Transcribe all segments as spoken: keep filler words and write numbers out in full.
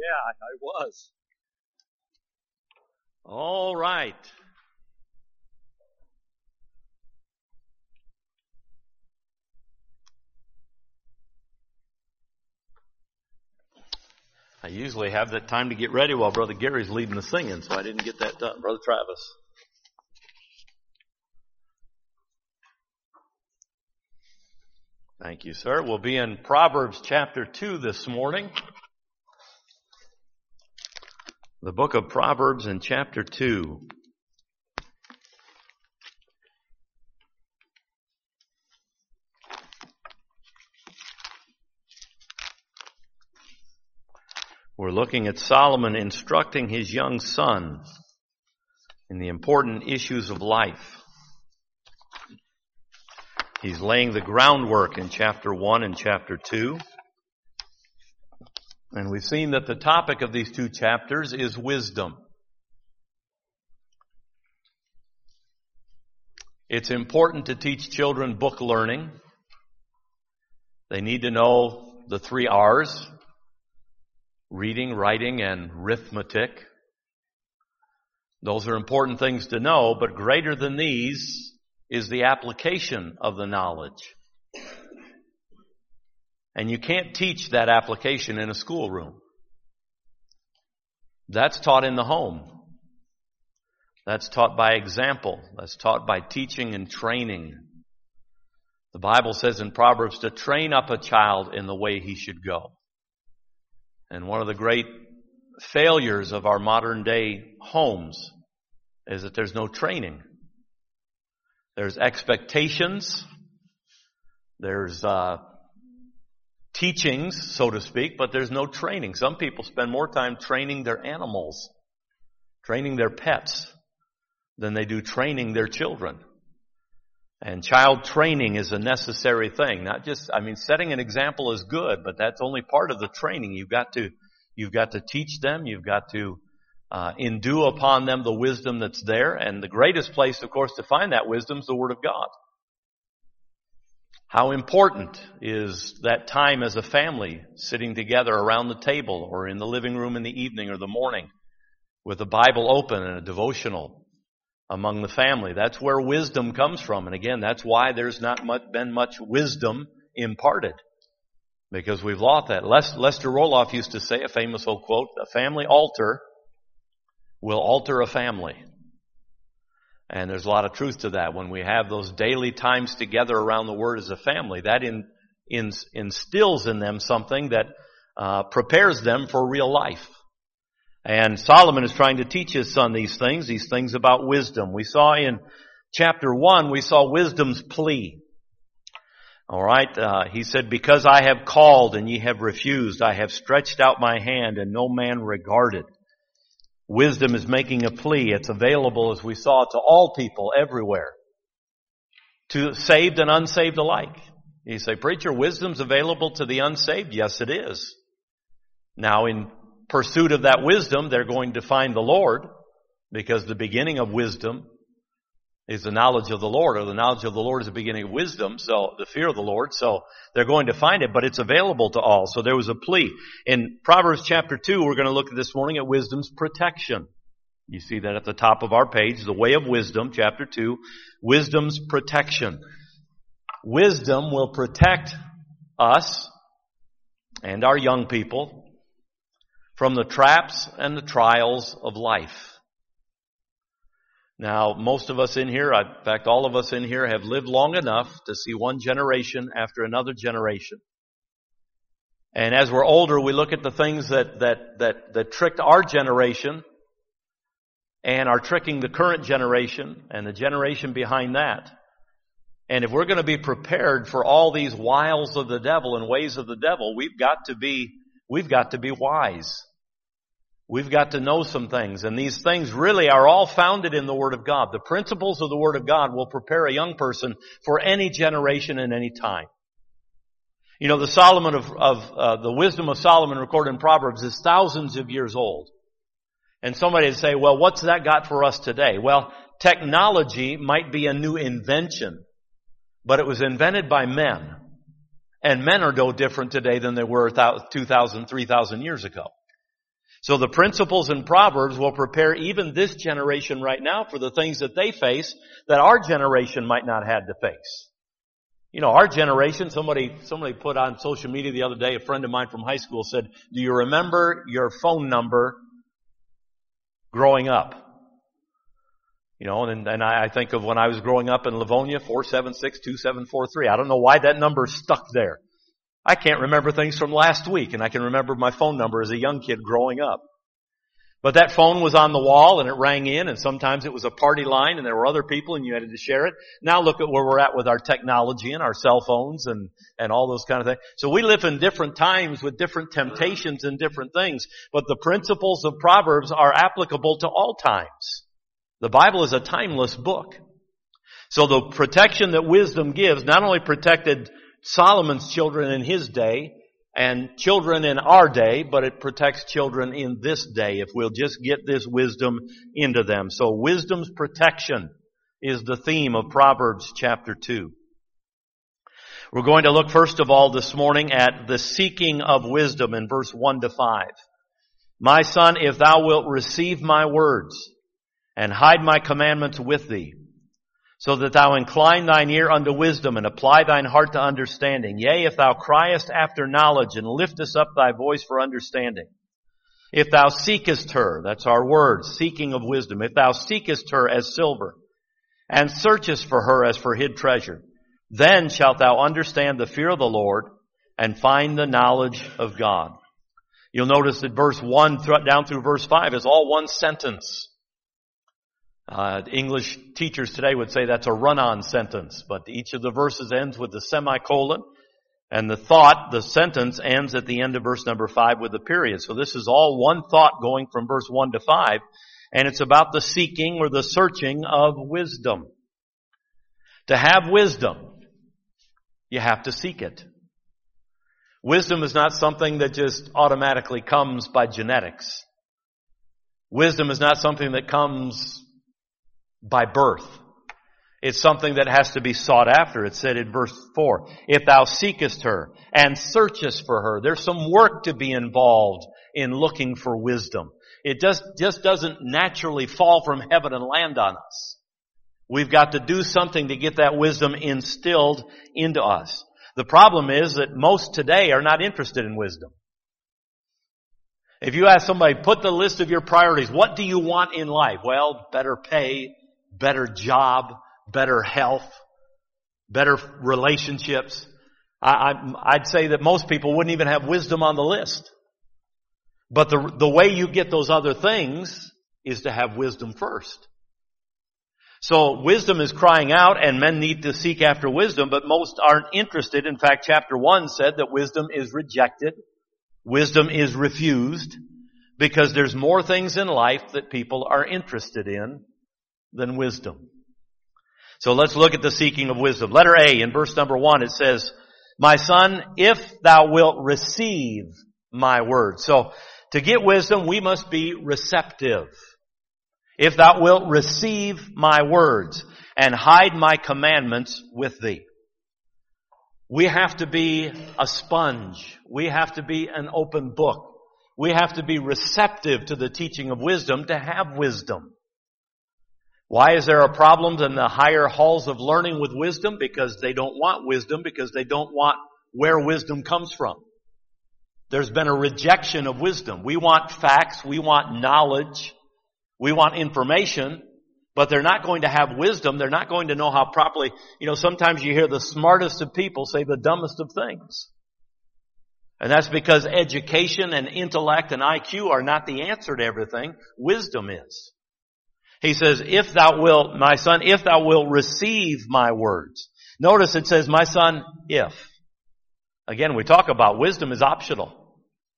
I was. All right. I usually have that time to get ready while Brother Gary's leading the singing, so I didn't get that done. Brother Travis. Thank you, sir. We'll be in Proverbs chapter two this morning. The book of Proverbs in chapter two. We're looking at Solomon instructing his young son in the important issues of life. He's laying the groundwork in chapter one and chapter two. And we've seen that the topic of these two chapters is wisdom. It's important to teach children book learning. They need to know the three R's: reading, writing, and arithmetic. Those are important things to know, but greater than these is the application of the knowledge. And you can't teach that application in a schoolroom. That's taught in the home. That's taught by example. That's taught by teaching and training. The Bible says in Proverbs to train up a child in the way he should go. And one of the great failures of our modern day homes is that there's no training. There's expectations. There's uh, teachings, so to speak, but there's no training. Some people spend more time training their animals, training their pets, than they do training their children. And child training is a necessary thing. Not just, I mean, setting an example is good, but that's only part of the training. You've got to, you've got to teach them. You've got to uh, endue upon them the wisdom that's there. And the greatest place, of course, to find that wisdom is the Word of God. How important is that time as a family sitting together around the table or in the living room in the evening or the morning with the Bible open and a devotional among the family? That's where wisdom comes from. And again, that's why there's not much, been much wisdom imparted, because we've lost that. Les, Lester Roloff used to say, a famous old quote, a family altar will alter a family. And there's a lot of truth to that. When we have those daily times together around the Word as a family, that in, in, instills in them something that uh, prepares them for real life. And Solomon is trying to teach his son these things, these things about wisdom. We saw in chapter one, we saw wisdom's plea. All right, uh, he said, because I have called and ye have refused, I have stretched out my hand and no man regarded. Wisdom is making a plea. It's available, as we saw, to all people everywhere, to saved and unsaved alike. You say, preacher, wisdom's available to the unsaved? Yes, it is. Now, in pursuit of that wisdom, they're going to find the Lord, because the beginning of wisdom is the knowledge of the Lord, or the knowledge of the Lord is the beginning of wisdom, so the fear of the Lord. So they're going to find it, but it's available to all. So there was a plea. In Proverbs chapter two, we're going to look at this morning at wisdom's protection. You see that at the top of our page, the way of wisdom, chapter two, wisdom's protection. Wisdom will protect us and our young people from the traps and the trials of life. Now, most of us in here, in fact, all of us in here have lived long enough to see one generation after another generation. And as we're older, we look at the things that, that, that, that tricked our generation and are tricking the current generation and the generation behind that. And if we're going to be prepared for all these wiles of the devil and ways of the devil, we've got to be, we've got to be wise. We've got to know some things, and these things really are all founded in the Word of God. The principles of the Word of God will prepare a young person for any generation and any time. You know, the Solomon of, of uh, the wisdom of Solomon recorded in Proverbs is thousands of years old. And somebody would say, well, what's that got for us today? Well, technology might be a new invention, but it was invented by men. And men are no different today than they were two thousand, three thousand years ago. So the principles in Proverbs will prepare even this generation right now for the things that they face that our generation might not have to face. You know, our generation, somebody, somebody put on social media the other day, a friend of mine from high school said, do you remember your phone number growing up? You know, and, and I think of when I was growing up in Livonia, four seven six, two seven four three. I don't know why that number stuck there. I can't remember things from last week, and I can remember my phone number as a young kid growing up. But that phone was on the wall, and it rang in, and sometimes it was a party line, and there were other people, and you had to share it. Now look at where we're at with our technology and our cell phones and, and all those kind of things. So we live in different times with different temptations and different things, but the principles of Proverbs are applicable to all times. The Bible is a timeless book. So the protection that wisdom gives not only protected Solomon's children in his day and children in our day, but it protects children in this day if we'll just get this wisdom into them. So wisdom's protection is the theme of Proverbs chapter two. We're going to look first of all this morning at the seeking of wisdom in verse one to five. My son, if thou wilt receive my words and hide my commandments with thee, so that thou incline thine ear unto wisdom and apply thine heart to understanding. Yea, if thou criest after knowledge and liftest up thy voice for understanding. If thou seekest her, that's our word, seeking of wisdom. If thou seekest her as silver and searchest for her as for hid treasure, then shalt thou understand the fear of the Lord and find the knowledge of God. You'll notice that verse one down through verse five is all one sentence. Uh, English teachers today would say that's a run-on sentence, but each of the verses ends with the semicolon, and the thought, the sentence, ends at the end of verse number five with a period. So this is all one thought going from verse one to five, and it's about the seeking or the searching of wisdom. To have wisdom, you have to seek it. Wisdom is not something that just automatically comes by genetics. Wisdom is not something that comes by birth. It's something that has to be sought after. It said in verse four, if thou seekest her and searchest for her. There's some work to be involved in looking for wisdom. It just, just doesn't naturally fall from heaven and land on us. We've got to do something to get that wisdom instilled into us. The problem is that most today are not interested in wisdom. If you ask somebody, put the list of your priorities, what do you want in life? Well, better pay, better job, better health, better relationships. I, I, I'd say that most people wouldn't even have wisdom on the list. But the, the way you get those other things is to have wisdom first. So wisdom is crying out, and men need to seek after wisdom, but most aren't interested. In fact, chapter one said that wisdom is rejected. Wisdom is refused because there's more things in life that people are interested in than wisdom. So let's look at the seeking of wisdom. Letter A, in verse number one, it says, my son, if thou wilt receive my word. So to get wisdom, we must be receptive. If thou wilt receive my words and hide my commandments with thee. We have to be a sponge. We have to be an open book. We have to be receptive to the teaching of wisdom to have wisdom. Why is there a problem in the higher halls of learning with wisdom? Because they don't want wisdom, because they don't want where wisdom comes from. There's been a rejection of wisdom. We want facts, we want knowledge, we want information, but they're not going to have wisdom. They're not going to know how properly, you know, sometimes you hear the smartest of people say the dumbest of things. And that's because education and intellect and I Q are not the answer to everything. Wisdom is. He says, if thou wilt, my son, if thou wilt receive my words. Notice it says, my son, if. Again, we talk about wisdom is optional.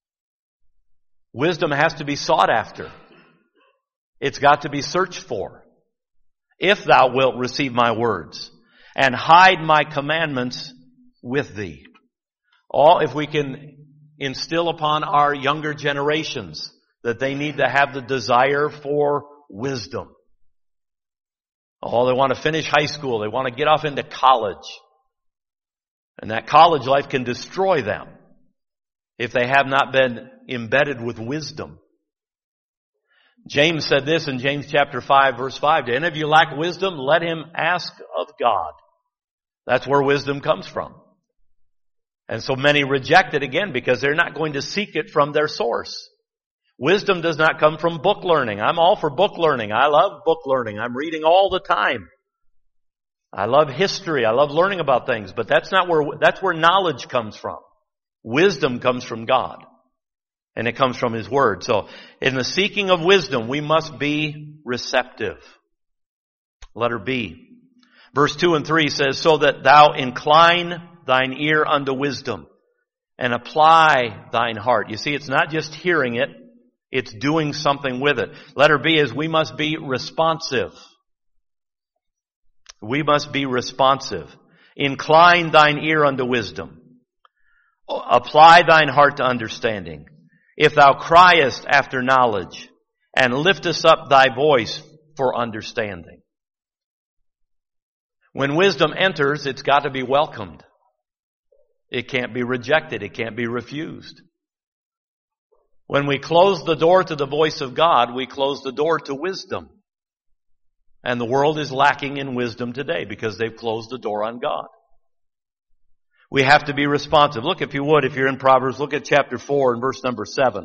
Wisdom has to be sought after. It's got to be searched for. If thou wilt receive my words and hide my commandments with thee. All, if we can instill upon our younger generations that they need to have the desire for wisdom. Oh, they want to finish high school. They want to get off into college. And that college life can destroy them if they have not been embedded with wisdom. James said this in James chapter five, verse five. Do any of you lack wisdom? Let him ask of God. That's where wisdom comes from. And so many reject it again because they're not going to seek it from their source. Wisdom does not come from book learning. I'm all for book learning. I love book learning. I'm reading all the time. I love history. I love learning about things, but that's not where, that's where knowledge comes from. Wisdom comes from God. And it comes from His Word. So, in the seeking of wisdom, we must be receptive. Letter B. Verse two and three says, so that thou incline thine ear unto wisdom, and apply thine heart. You see, it's not just hearing it, it's doing something with it. Letter B is we must be responsive. We must be responsive. Incline thine ear unto wisdom. Apply thine heart to understanding. If thou criest after knowledge, and liftest up thy voice for understanding. When wisdom enters, it's got to be welcomed. It can't be rejected. It can't be refused. When we close the door to the voice of God, we close the door to wisdom. And the world is lacking in wisdom today because they've closed the door on God. We have to be responsive. Look, if you would, if you're in Proverbs, look at chapter four and verse number seven.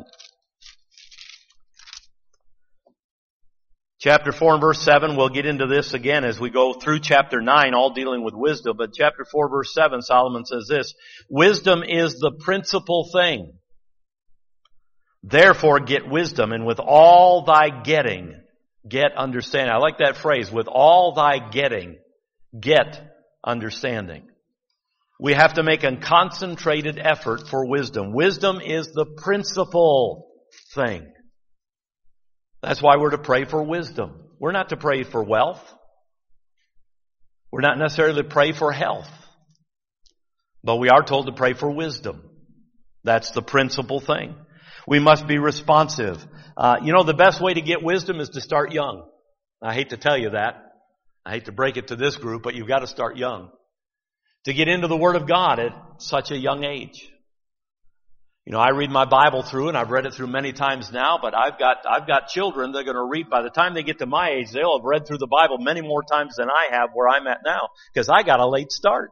Chapter four and verse seven, we'll get into this again as we go through chapter nine, all dealing with wisdom. But chapter four, verse seven, Solomon says this, wisdom is the principal thing. Therefore get wisdom, and with all thy getting, get understanding. I like that phrase, with all thy getting, get understanding. We have to make a concentrated effort for wisdom. Wisdom is the principal thing. That's why we're to pray for wisdom. We're not to pray for wealth. We're not necessarily to pray for health. But we are told to pray for wisdom. That's the principal thing. We must be responsive. Uh, you know, the best way to get wisdom is to start young. I hate to tell you that. I hate to break it to this group, but you've got to start young. To get into the Word of God at such a young age. You know, I read my Bible through, and I've read it through many times now, but I've got, I've got children that are going to read, by the time they get to my age, they'll have read through the Bible many more times than I have where I'm at now, because I got a late start.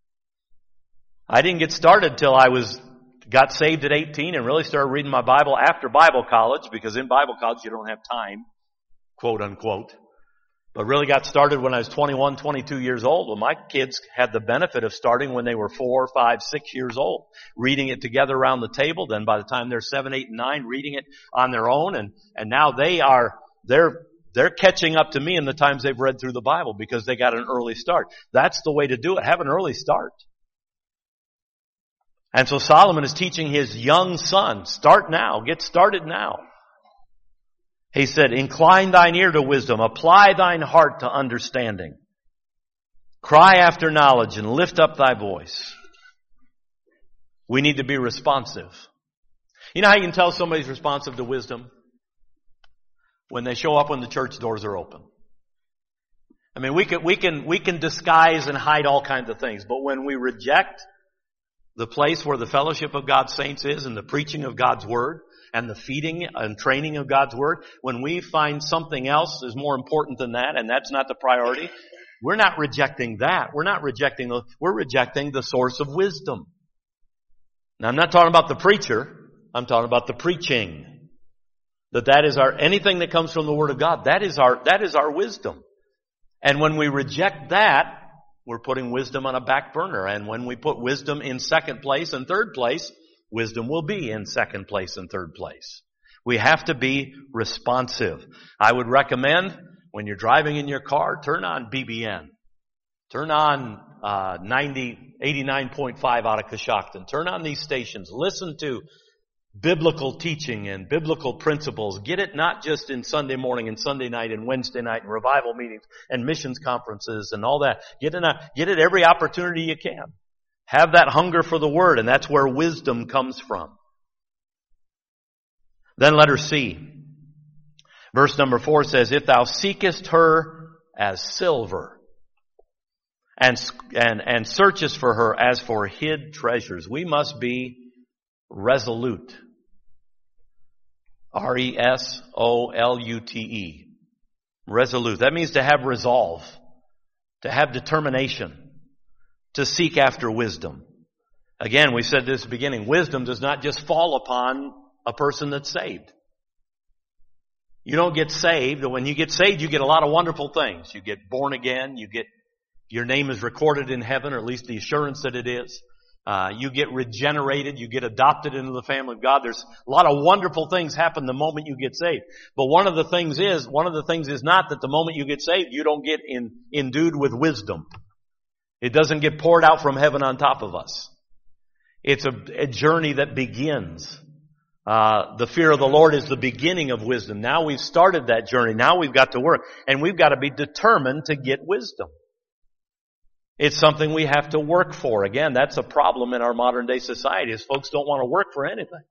I didn't get started till I was, got saved at eighteen and really started reading my Bible after Bible college, because in Bible college you don't have time, quote unquote. But really got started when I was twenty-one, twenty-two years old. Well, my kids had the benefit of starting when they were four, five, six years old, reading it together around the table. Then by the time they're seven, eight, and nine, reading it on their own. And, and now they are, they're, they're catching up to me in the times they've read through the Bible because they got an early start. That's the way to do it. Have an early start. And so Solomon is teaching his young son, start now, get started now. He said, incline thine ear to wisdom, apply thine heart to understanding. Cry after knowledge and lift up thy voice. We need to be responsive. You know how you can tell somebody's responsive to wisdom? When they show up when the church doors are open. I mean, we can, we can, we can disguise and hide all kinds of things, but when we reject the place where the fellowship of God's saints is and the preaching of God's Word, and the feeding and training of God's Word, when we find something else is more important than that, and that's not the priority, we're not rejecting that. We're not rejecting the, we're rejecting the source of wisdom. Now, I'm not talking about the preacher. I'm talking about the preaching. That that is our, anything that comes from the Word of God, that is our, that is our wisdom. And when we reject that, we're putting wisdom on a back burner. And when we put wisdom in second place and third place, wisdom will be in second place and third place. We have to be responsive. I would recommend when you're driving in your car, turn on B B N. Turn on uh, ninety, eighty-nine point five out of Coshocton. Turn on these stations. Listen to biblical teaching and biblical principles. Get it not just in Sunday morning and Sunday night and Wednesday night and revival meetings and missions conferences and all that. Get it, get it every opportunity you can. Have that hunger for the Word, and that's where wisdom comes from. Then letter C. Verse number four says, if thou seekest her as silver, and, and, and searchest for her as for hid treasures. We must be resolute. R E S O L U T E. Resolute. That means to have resolve, to have determination, to seek after wisdom. Again, we said this at the beginning, wisdom does not just fall upon a person that's saved. You don't get saved. When you get saved, you get a lot of wonderful things. You get born again. You get, your name is recorded in heaven, or at least the assurance that it is. Uh, you get regenerated. You get adopted into the family of God. There's a lot of wonderful things happen the moment you get saved. But one of the things is, one of the things is not that the moment you get saved, you don't get in, endued with wisdom. It doesn't get poured out from heaven on top of us. It's a, a journey that begins. Uh, the fear of the Lord is the beginning of wisdom. Now we've started that journey. Now we've got to work. And we've got to be determined to get wisdom. It's something we have to work for. Again, that's a problem in our modern day society, is folks don't want to work for anything,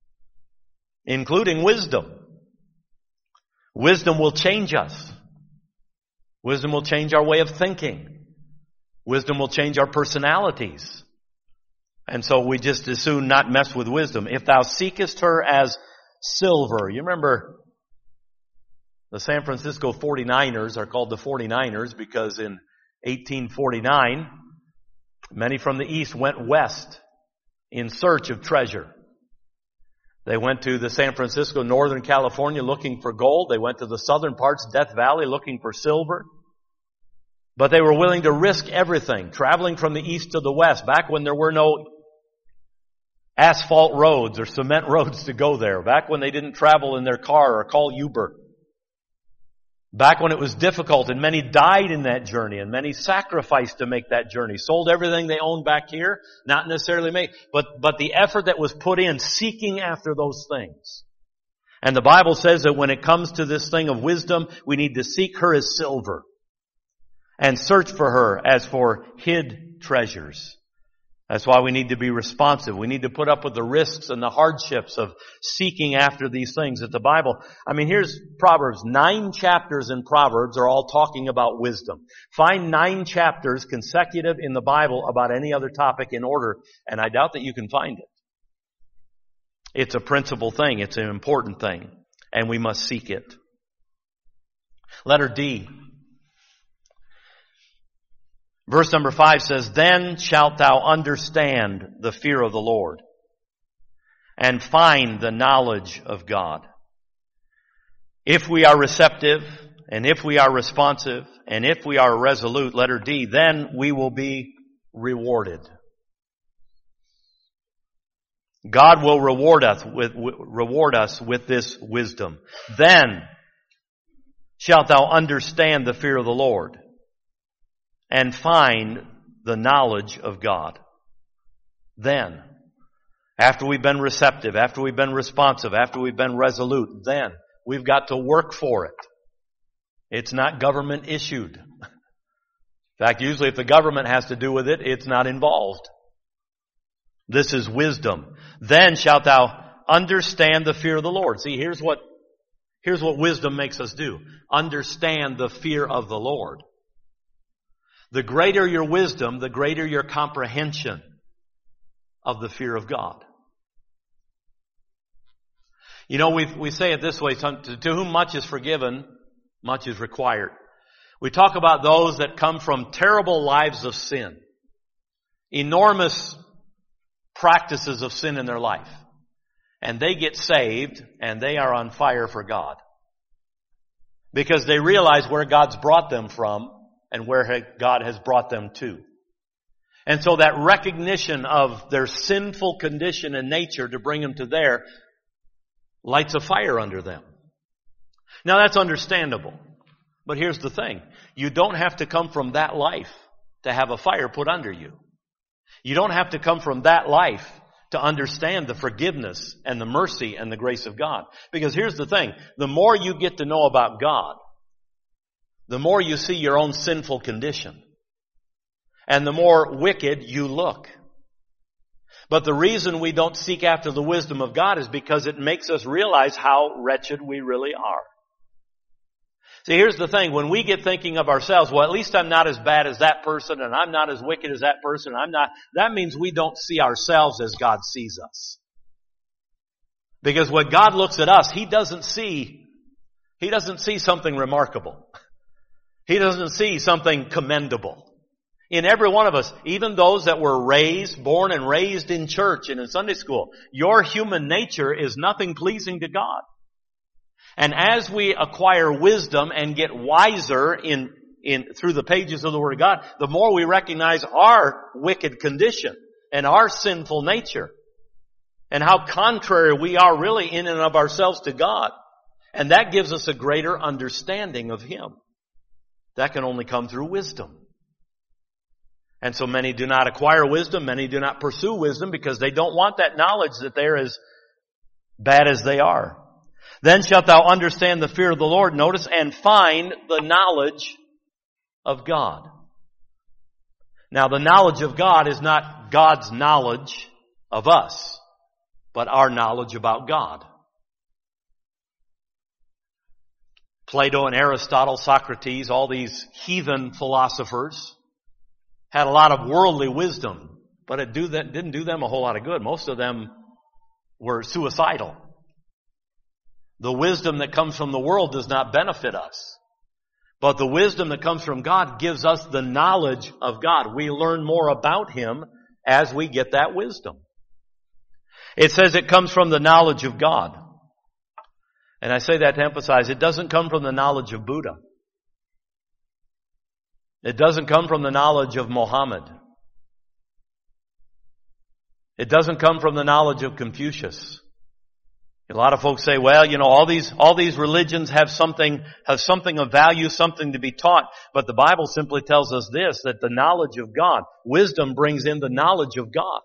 including wisdom. Wisdom will change us. Wisdom will change our way of thinking. Wisdom will change our personalities. And so we just as soon not mess with wisdom. If thou seekest her as silver. You remember the San Francisco forty-niners are called the forty-niners because in eighteen forty-nine, many from the east went west in search of treasure. They went to the San Francisco, Northern California looking for gold. They went to the southern parts, Death Valley, looking for silver. But they were willing to risk everything, traveling from the east to the west, back when there were no asphalt roads or cement roads to go there, back when they didn't travel in their car or call Uber. Back when it was difficult, and many died in that journey, and many sacrificed to make that journey. Sold everything they owned back here, not necessarily made, but, but the effort that was put in seeking after those things. And the Bible says that when it comes to this thing of wisdom, we need to seek her as silver and search for her as for hid treasures. That's why we need to be responsive. We need to put up with the risks and the hardships of seeking after these things that the Bible, I mean, here's Proverbs. Nine chapters in Proverbs are all talking about wisdom. Find nine chapters consecutive in the Bible about any other topic in order, and I doubt that you can find it. It's a principal thing. It's an important thing, and we must seek it. Letter D. Verse number five says, Then shalt thou understand the fear of the Lord, and find the knowledge of God. If we are receptive, and if we are responsive, and if we are resolute, letter D, then we will be rewarded. God will reward us with, reward us with this wisdom. Then shalt thou understand the fear of the Lord, and find the knowledge of God. Then, after we've been receptive, after we've been responsive, after we've been resolute, then we've got to work for it. It's not government issued. In fact, usually if the government has to do with it, it's not involved. This is wisdom. Then shalt thou understand the fear of the Lord. See, here's what, here's what wisdom makes us do. Understand the fear of the Lord. The greater your wisdom, the greater your comprehension of the fear of God. You know, we we say it this way, to, to whom much is forgiven, much is required. We talk about those that come from terrible lives of sin, enormous practices of sin in their life, and they get saved and they are on fire for God because they realize where God's brought them from and where God has brought them to. And so that recognition of their sinful condition and nature to bring them to there lights a fire under them. Now that's understandable. But here's the thing. You don't have to come from that life to have a fire put under you. You don't have to come from that life to understand the forgiveness and the mercy and the grace of God. Because here's the thing. The more you get to know about God, the more you see your own sinful condition, and the more wicked you look. But the reason we don't seek after the wisdom of God is because it makes us realize how wretched we really are. See, here's the thing. When we get thinking of ourselves, well, at least I'm not as bad as that person, and I'm not as wicked as that person, I'm not, that means we don't see ourselves as God sees us. Because when God looks at us, He doesn't see, He doesn't see something remarkable. He doesn't see something commendable. In every one of us, even those that were raised, born and raised in church and in Sunday school, your human nature is nothing pleasing to God. And as we acquire wisdom and get wiser in, in, through the pages of the Word of God, the more we recognize our wicked condition and our sinful nature and how contrary we are really in and of ourselves to God. And that gives us a greater understanding of Him. That can only come through wisdom. And so many do not acquire wisdom, many do not pursue wisdom because they don't want that knowledge that they're as bad as they are. Then shalt thou understand the fear of the Lord, notice, and find the knowledge of God. Now the knowledge of God is not God's knowledge of us, but our knowledge about God. Plato and Aristotle, Socrates, all these heathen philosophers had a lot of worldly wisdom, but it do that, didn't do them a whole lot of good. Most of them were suicidal. The wisdom that comes from the world does not benefit us. But the wisdom that comes from God gives us the knowledge of God. We learn more about Him as we get that wisdom. It says it comes from the knowledge of God. And I say that to emphasize, it doesn't come from the knowledge of Buddha. It doesn't come from the knowledge of Mohammed. It doesn't come from the knowledge of Confucius. A lot of folks say, well, you know, all these, all these religions have something, have something of value, something to be taught. But the Bible simply tells us this, that the knowledge of God, wisdom brings in the knowledge of God.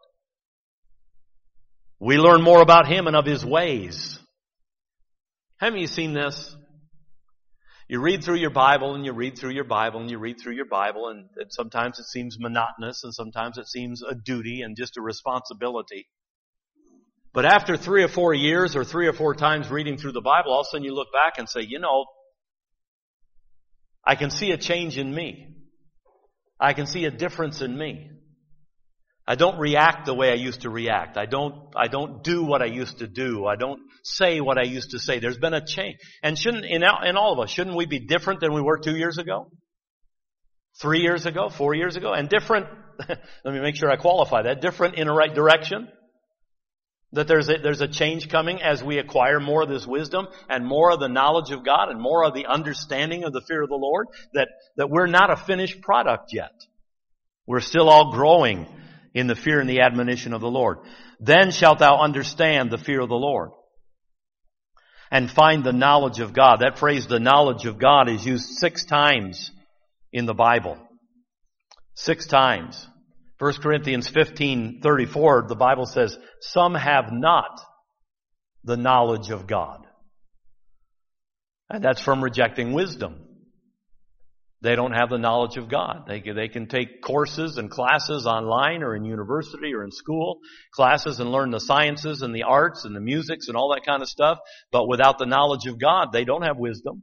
We learn more about Him and of His ways. Haven't you seen this? You read through your Bible and you read through your Bible and you read through your Bible and, and sometimes it seems monotonous and sometimes it seems a duty and just a responsibility. But after three or four years or three or four times reading through the Bible, all of a sudden you look back and say, you know, I can see a change in me. I can see a difference in me. I don't react the way I used to react. I don't, I don't do what I used to do. I don't say what I used to say. There's been a change. And shouldn't, in, in all of us, shouldn't we be different than we were two years ago? Three years ago? Four years ago? And different, let me make sure I qualify that, different in a right direction? That there's a, there's a change coming as we acquire more of this wisdom and more of the knowledge of God and more of the understanding of the fear of the Lord, that, that we're not a finished product yet. We're still all growing in the fear and the admonition of the Lord. Then shalt thou understand the fear of the Lord and find the knowledge of God. That phrase, the knowledge of God, is used six times in the Bible. Six times. First Corinthians fifteen thirty-four, the Bible says, some have not the knowledge of God. And that's from rejecting wisdom. They don't have the knowledge of God. They, they can take courses and classes online or in university or in school, classes and learn the sciences and the arts and the musics and all that kind of stuff. But without the knowledge of God, they don't have wisdom.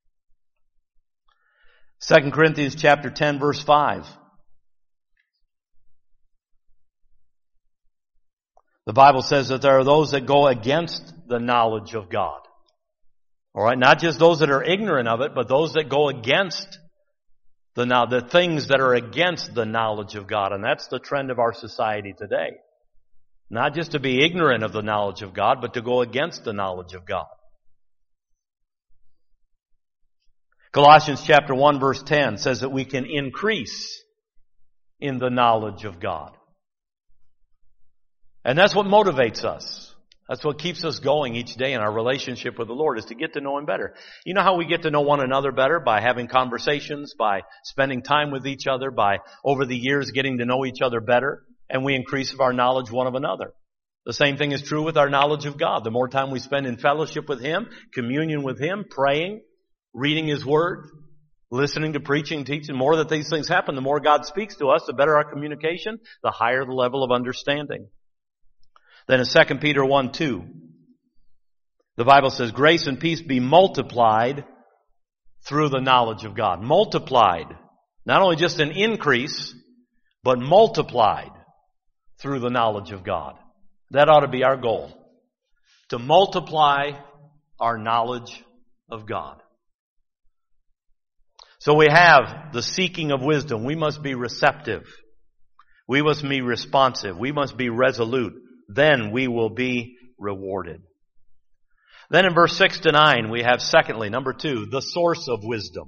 Second Corinthians chapter ten, verse five. The Bible says that there are those that go against the knowledge of God. All right, not just those that are ignorant of it, but those that go against the now the things that are against the knowledge of God. And that's the trend of our society today. Not just to be ignorant of the knowledge of God, but to go against the knowledge of God. Colossians chapter one, verse ten says that we can increase in the knowledge of God. And that's what motivates us. That's what keeps us going each day in our relationship with the Lord, is to get to know Him better. You know how we get to know one another better? By having conversations, by spending time with each other, by over the years getting to know each other better, and we increase of our knowledge one of another. The same thing is true with our knowledge of God. The more time we spend in fellowship with Him, communion with Him, praying, reading His Word, listening to preaching, teaching, the more that these things happen, the more God speaks to us, the better our communication, the higher the level of understanding. Then in Second Peter one two, the Bible says, grace and peace be multiplied through the knowledge of God. Multiplied. Not only just an increase, but multiplied through the knowledge of God. That ought to be our goal. to multiply our knowledge of God. So we have the seeking of wisdom. We must be receptive. We must be responsive. We must be resolute. Then we will be rewarded. Then in verse six to nine, we have secondly, number two, the source of wisdom.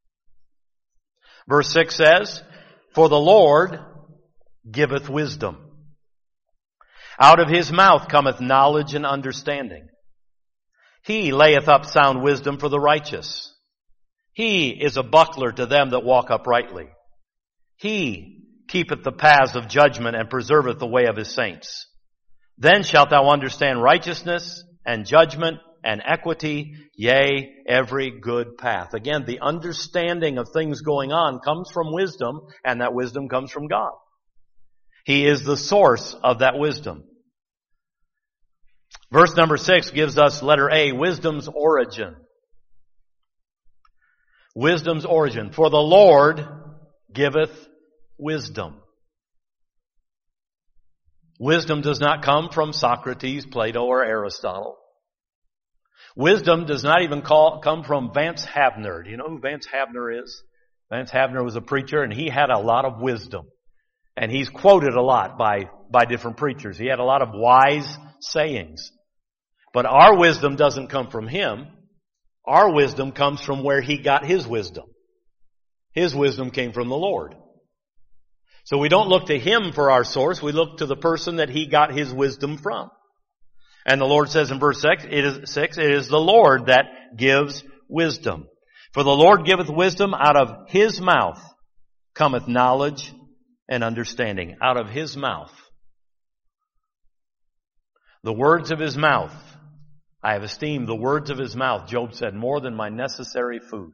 Verse six says, "For the Lord giveth wisdom. Out of his mouth cometh knowledge and understanding. He layeth up sound wisdom for the righteous. He is a buckler to them that walk uprightly. He keepeth the paths of judgment and preserveth the way of his saints. Then shalt thou understand righteousness and judgment and equity, yea, every good path." Again, the understanding of things going on comes from wisdom, and that wisdom comes from God. He is the source of that wisdom. Verse number six gives us letter A, wisdom's origin. Wisdom's origin. "For the Lord giveth wisdom." Wisdom does not come from Socrates, Plato, or Aristotle. Wisdom does not even call, come from Vance Havner. Do you know who Vance Havner is? Vance Havner was a preacher, and he had a lot of wisdom. And he's quoted a lot by, by different preachers. He had a lot of wise sayings. But our wisdom doesn't come from him. Our wisdom comes from where he got his wisdom. His wisdom came from the Lord. So we don't look to him for our source. We look to the person that he got his wisdom from. And the Lord says in verse six, it is, six, it is the Lord that gives wisdom. "For the Lord giveth wisdom, out of his mouth cometh knowledge and understanding." Out of his mouth. The words of his mouth. "I have esteemed the words of his mouth," Job said, "more than my necessary food."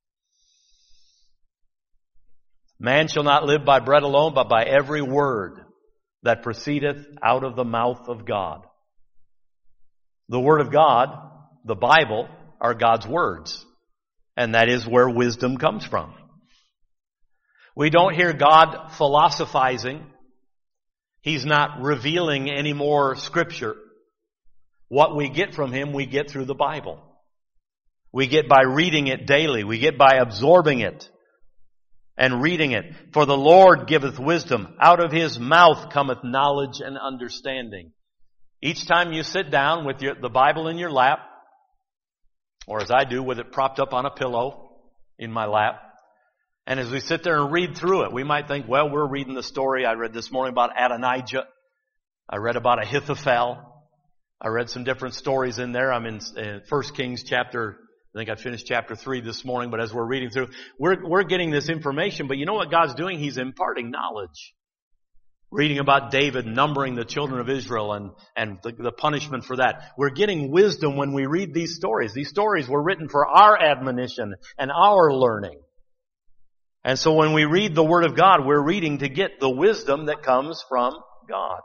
Man shall not live by bread alone, but by every word that proceedeth out of the mouth of God. The Word of God, the Bible, are God's words. And that is where wisdom comes from. We don't hear God philosophizing. He's not revealing any more Scripture. What we get from Him, we get through the Bible. We get by reading it daily. We get by absorbing it and reading it. "For the Lord giveth wisdom. Out of His mouth cometh knowledge and understanding." Each time you sit down with your, the Bible in your lap, or as I do, with it propped up on a pillow in my lap, and as we sit there and read through it, we might think, well, we're reading the story I read this morning about Adonijah. I read about Ahithophel. I read some different stories in there. I'm in uh, First Kings chapter, I think I finished chapter three this morning, but as we're reading through, we're, we're getting this information, but you know what God's doing? He's imparting knowledge. Reading about David numbering the children of Israel and, and the, the punishment for that. We're getting wisdom when we read these stories. These stories were written for our admonition and our learning. And so when we read the Word of God, we're reading to get the wisdom that comes from God.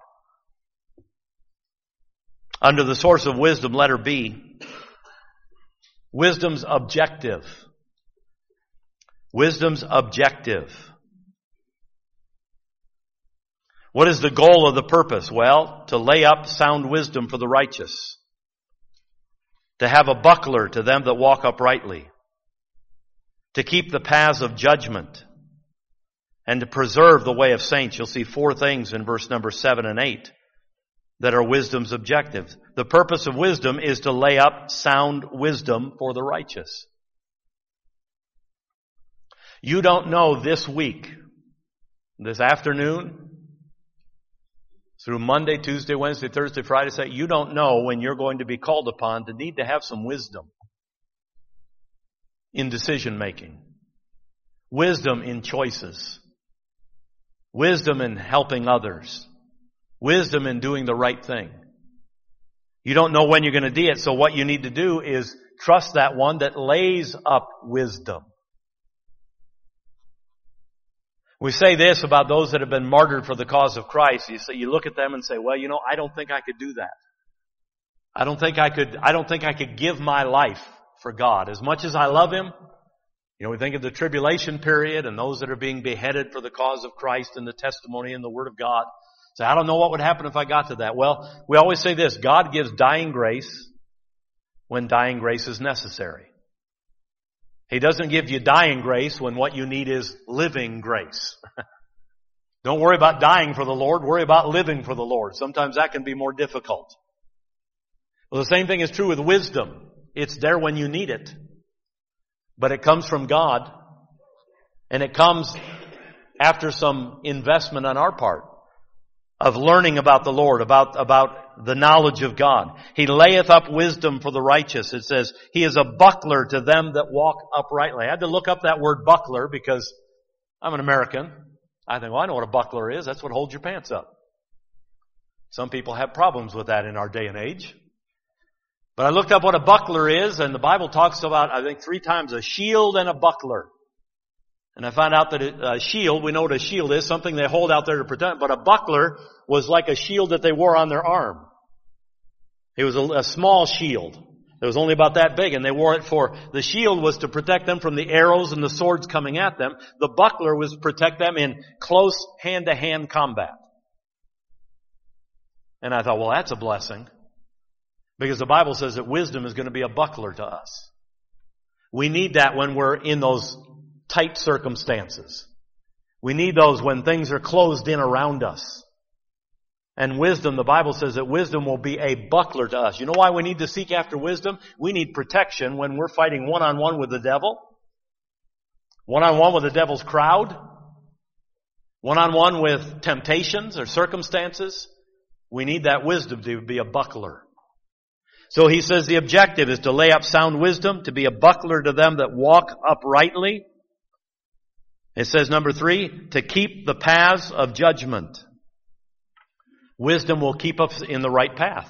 Under the source of wisdom, letter B, wisdom's objective. Wisdom's objective. What is the goal of the purpose? Well, to lay up sound wisdom for the righteous. To have a buckler to them that walk uprightly. To keep the paths of judgment. And to preserve the way of saints. You'll see four things in verse number seven and eight that are wisdom's objectives. The purpose of wisdom is to lay up sound wisdom for the righteous. You don't know this week, this afternoon, through Monday, Tuesday, Wednesday, Thursday, Friday, Saturday, you don't know when you're going to be called upon to need to have some wisdom in decision making. Wisdom in choices. Wisdom in helping others. Wisdom in doing the right thing. You don't know when you're going to do it, so what you need to do is trust that one that lays up wisdom. We say this about those that have been martyred for the cause of Christ. You say, you look at them and say, well, you know, I don't think I could do that. I don't think I could, I don't think I could give my life for God. As much as I love Him, you know, we think of the tribulation period and those that are being beheaded for the cause of Christ and the testimony and the Word of God. So I don't know what would happen if I got to that. Well, we always say this, God gives dying grace when dying grace is necessary. He doesn't give you dying grace when what you need is living grace. Don't worry about dying for the Lord. Worry about living for the Lord. Sometimes that can be more difficult. Well, the same thing is true with wisdom. It's there when you need it. But it comes from God. And it comes after some investment on our part of learning about the Lord, about, about the knowledge of God. He layeth up wisdom for the righteous. It says, He is a buckler to them that walk uprightly. I had to look up that word buckler because I'm an American. I think, well, I know what a buckler is. That's what holds your pants up. Some people have problems with that in our day and age. But I looked up what a buckler is, and the Bible talks about, I think, three times a shield and a buckler. And I found out that a shield, we know what a shield is, something they hold out there to protect, but a buckler was like a shield that they wore on their arm. It was a, a small shield. It was only about that big, and they wore it for, the shield was to protect them from the arrows and the swords coming at them. The buckler was to protect them in close hand-to-hand combat. And I thought, well, that's a blessing. Because the Bible says that wisdom is going to be a buckler to us. We need that when we're in those tight circumstances. We need those when things are closed in around us. And wisdom, the Bible says that wisdom will be a buckler to us. You know why we need to seek after wisdom? We need protection when we're fighting one-on-one with the devil. One-on-one with the devil's crowd. One-on-one with temptations or circumstances. We need that wisdom to be a buckler. So he says the objective is to lay up sound wisdom, to be a buckler to them that walk uprightly. It says, number three, to keep the paths of judgment. Wisdom will keep us in the right path.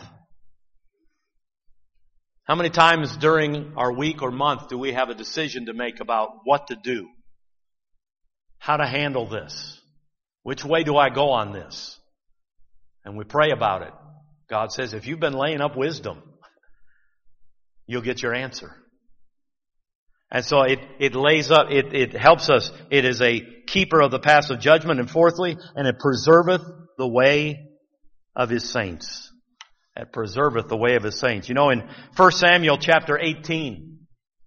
How many times during our week or month do we have a decision to make about what to do? How to handle this? Which way do I go on this? And we pray about it. God says, if you've been laying up wisdom, you'll get your answer. And so it, it lays up, it, it helps us. It is a keeper of the paths of judgment. And fourthly, and it preserveth the way of His saints. It preserveth the way of His saints. You know, in First Samuel chapter eighteen,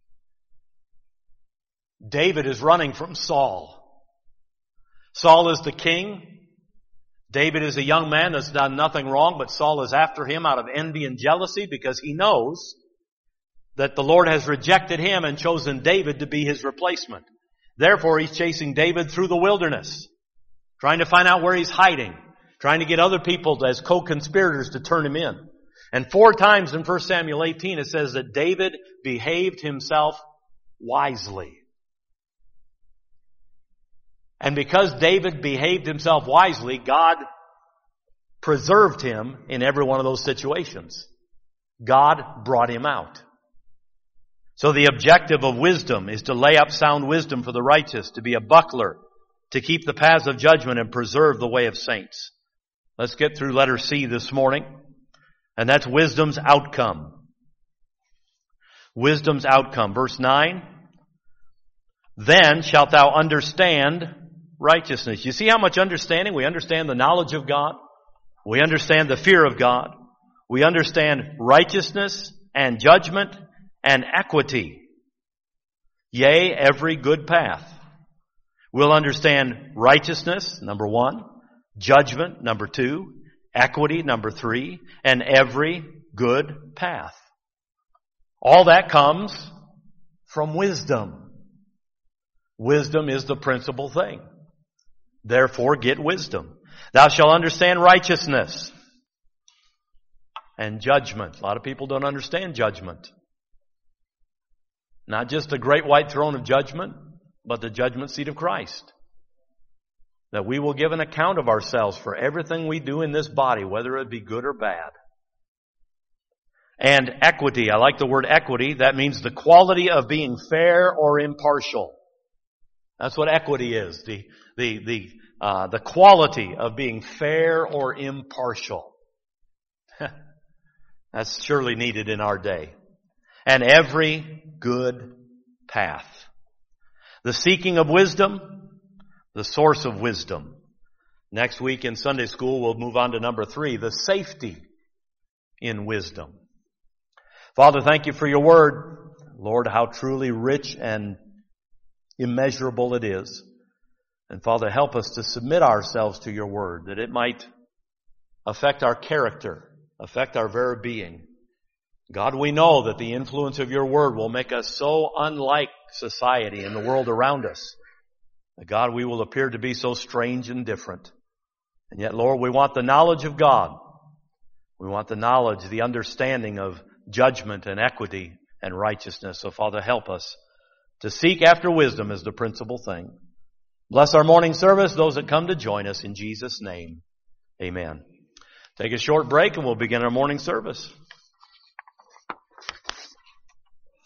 David is running from Saul. Saul is the king. David is a young man that's done nothing wrong, but Saul is after him out of envy and jealousy because he knows that the Lord has rejected him and chosen David to be his replacement. Therefore, he's chasing David through the wilderness, trying to find out where he's hiding, trying to get other people as co-conspirators to turn him in. And four times in First Samuel eighteen it says that David behaved himself wisely. And because David behaved himself wisely, God preserved him in every one of those situations. God brought him out. So the objective of wisdom is to lay up sound wisdom for the righteous, to be a buckler, to keep the paths of judgment and preserve the way of saints. Let's get through letter C this morning. And that's wisdom's outcome. Wisdom's outcome. Verse nine. Then shalt thou understand righteousness. You see how much understanding? We understand the knowledge of God. We understand the fear of God. We understand righteousness and judgment and equity. Yea, every good path. We'll understand righteousness, number one. Judgment, number two. Equity, number three. And every good path. All that comes from wisdom. Wisdom is the principal thing. Therefore, get wisdom. Thou shalt understand righteousness and judgment. A lot of people don't understand judgment. Not just the great white throne of judgment, but the judgment seat of Christ. That we will give an account of ourselves for everything we do in this body, whether it be good or bad. And equity. I like the word equity. That means the quality of being fair or impartial. That's what equity is. The, the, the, uh, the quality of being fair or impartial. That's surely needed in our day. And every good path. The seeking of wisdom, the source of wisdom. Next week in Sunday school, we'll move on to number three, the safety in wisdom. Father, thank you for your word. Lord, how truly rich and immeasurable it is. And Father, help us to submit ourselves to your word, that it might affect our character, affect our very being. God, we know that the influence of your word will make us so unlike society and the world around us. That God, we will appear to be so strange and different. And yet, Lord, we want the knowledge of God. We want the knowledge, the understanding of judgment and equity and righteousness. So, Father, help us to seek after wisdom as the principal thing. Bless our morning service, those that come to join us in Jesus' name. Amen. Take a short break and we'll begin our morning service.